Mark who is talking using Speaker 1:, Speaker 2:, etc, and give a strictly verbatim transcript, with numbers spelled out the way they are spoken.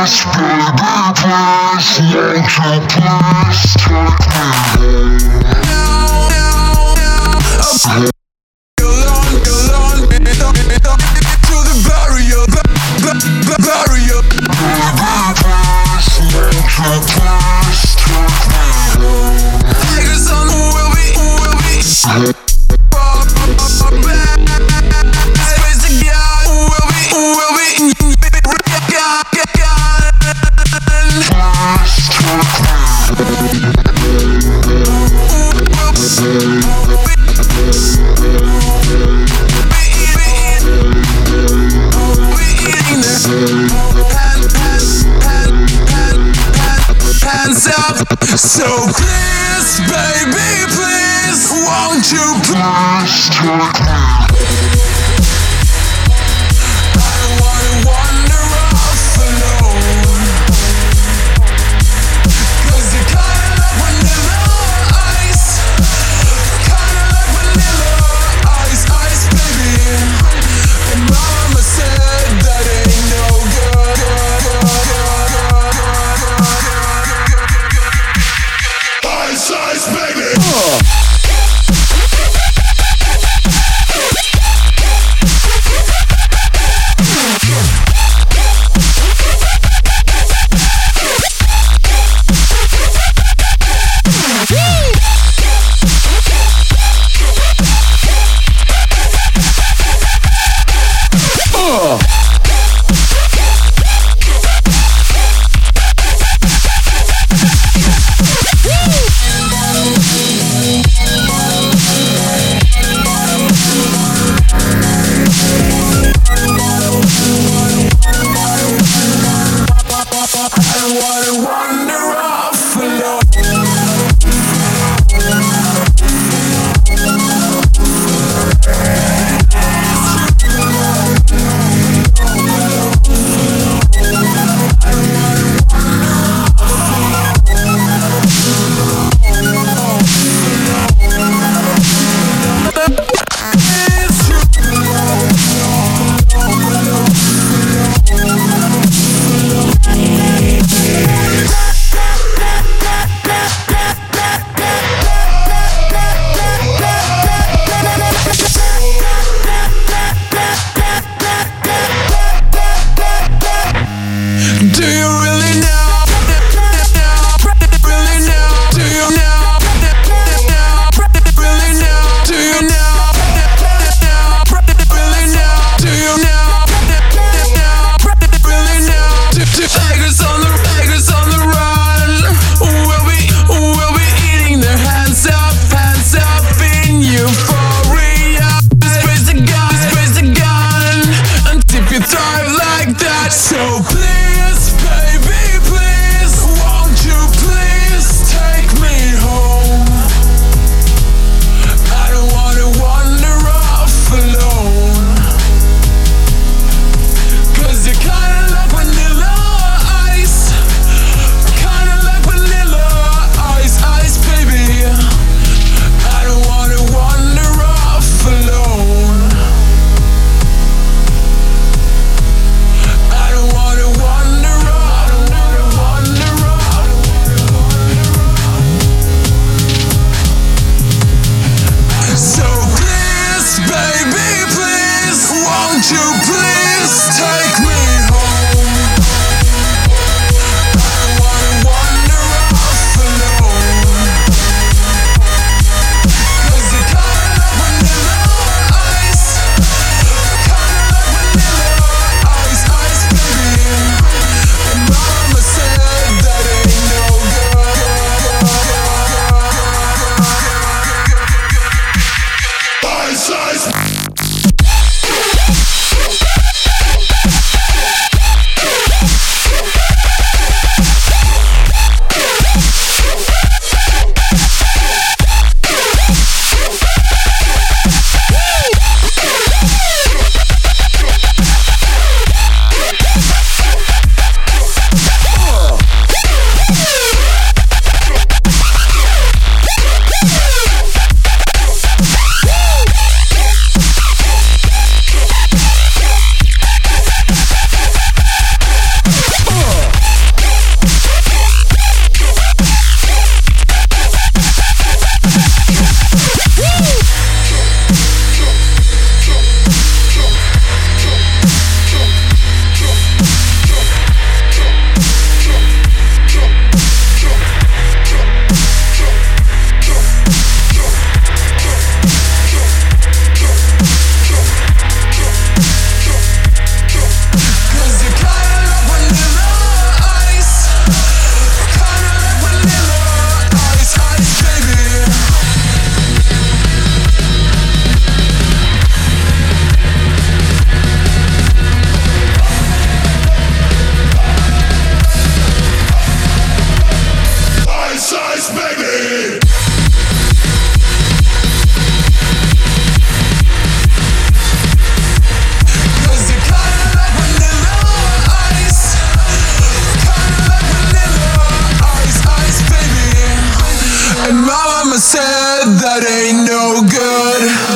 Speaker 1: please, baby, please, won't you please take me home?
Speaker 2: Alone, alone, to the barrier, ba- ba- barrier.
Speaker 1: Baby, please, won't you please take me home?
Speaker 2: Tigers on the will be, will be. Space to God, will be, will be.
Speaker 1: Please
Speaker 2: hands up. So please, baby, please, won't you please
Speaker 1: take me?
Speaker 2: I don't wanna wander off alone, 'cause you're kinda like vanilla ice, kinda like vanilla ice, ice, baby. And mama said that ain't no good. Ice, ice, baby. I don't wanna wander off alone. Do you really know? Really know? Do you know? Really know? Do you know? Really know? Do you know? Really know? Tigers on the tigers on the run. We'll be we'll be eating their hands up, hands up in euphoria. Space the gun, space the gun, and if you thrive like that, so please, baby, please, won't you please take me home? I don't wanna wander off alone, 'cause you're kinda like vanilla ice, kinda like vanilla ice, ice, baby. I don't wanna wander off alone. I don't wanna wander off, I don't wanna wander off. So please, baby, please, won't you please take me home? I don't wanna wander off alone, 'cause you're kinda like vanilla ice, kinda like vanilla ice, ice, baby. And mama said that ain't no good. Ice, ice. that ain't no good.